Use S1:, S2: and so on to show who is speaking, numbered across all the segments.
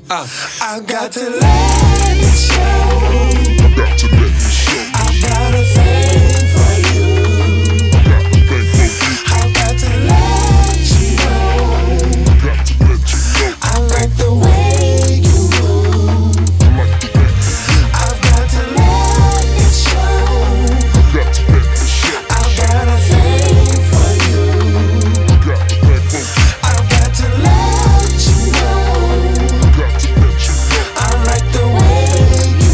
S1: I got to let it show.
S2: I got to let it show.
S1: I've got a thing for you. I got to let you know.
S2: I got to let you know.
S1: I like the way you move.
S2: I like the way you move.
S1: I've got to let it show.
S2: I got to let it show.
S1: I've got a thing for you.
S2: I got the thing for you.
S1: I've got to let you know.
S2: I got to let you know.
S1: I like the way you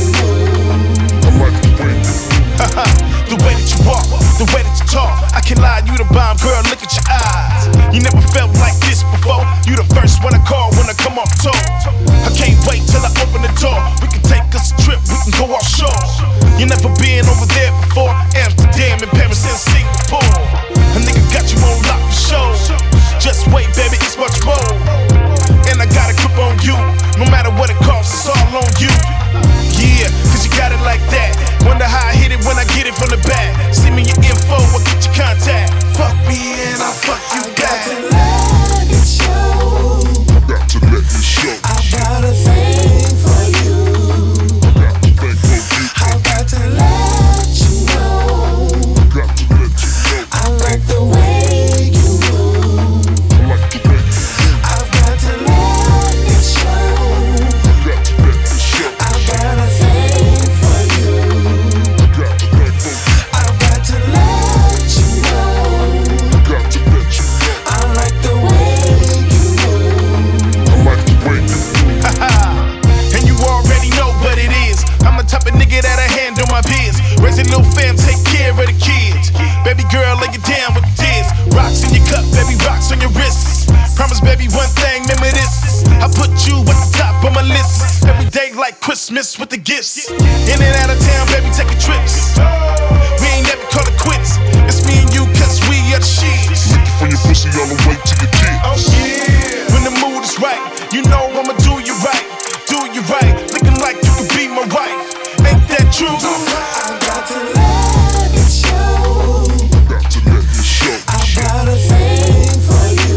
S1: move.
S2: I like the way you move.
S3: The way that you walk, the way that you talk. I can't lie, you the bomb, girl, look at your eyes. You never felt like this before. You the first one I call when I come off tour. I can't wait till I open the door. We can take us a trip, we can go offshore. You never been over there before. Amsterdam and Paris and Singapore. A nigga got you on lock for sure. Just wait, baby, it's much more. And I got a grip on you. No matter what it costs, it's all on you. Yeah, cause you got it like that. Wonder how I hit it when I get it from the back. Send me your info, I'll get your contact. Fuck me and I'll fuck you
S1: I got to
S3: back.
S1: let it show.
S2: I got to let it show.
S1: I've got a thing for you.
S2: I got the thing for you.
S1: I've got to let you know.
S2: I got to let you know.
S1: I like the way you move.
S2: I like the way you move.
S1: I've got to let it show.
S2: I got to let it show.
S1: I've got a thing for you.
S2: I got the thing for you.
S1: I've got to let you know.
S2: I got to let you know.
S1: I like the way you move.
S2: I like the way you move.
S3: And you already know what it is. I'm the type of nigga that'll handle my biz. Raise a little fam, take care of the kids. Baby girl, lay it down with this. Rocks in your cup, baby, rocks on your wrists. Promise, baby, one thing, remember this. I put you at the top of my list. Every day like Christmas with the gifts. In and out of town, baby, taking trips. We ain't never call it quits. It's me and you, cause we are the shit.
S2: Looking for your pussy all the way to your tits.
S3: Oh yeah. When the mood is right, you know I'ma do you right. Do you right, looking like you could be my wife. Ain't that true?
S1: I've got to let it show.
S2: I got to let it show.
S1: I've got a thing for you.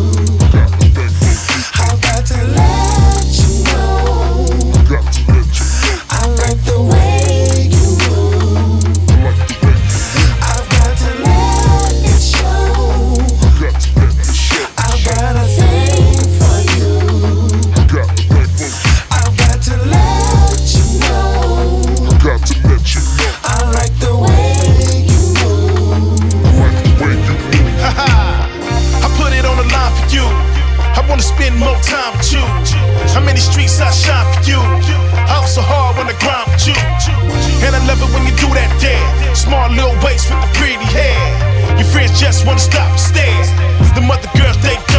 S2: I got the thing for you.
S1: I've got to let you know.
S2: I got to let you know.
S1: I like the way you move.
S2: I like the way you move.
S1: I've got to let it show.
S2: I got to let it show.
S1: I've got a thing for you.
S2: I got the thing for you.
S1: I've got to let you know.
S2: I got to let you know.
S1: I like the way you move.
S2: I like the way you move.
S3: I put it on the line for you. I wanna spend more time with you. How many streets I shine for you? I hustle hard when I grind with you. And I love it when you do that dare. Small little waist with the pretty hair. Your friends just wanna stop and stare. The mother girls, they